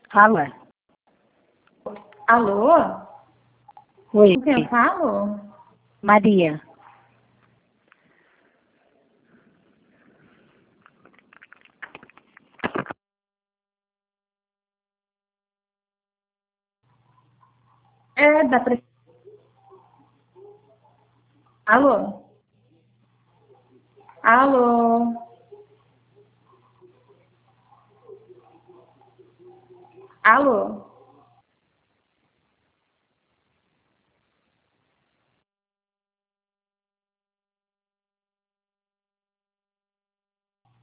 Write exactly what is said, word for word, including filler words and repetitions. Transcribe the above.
Fala. Alô? Oi. Com quem eu falo? Maria. É da pre... Alô? Alô? Alô?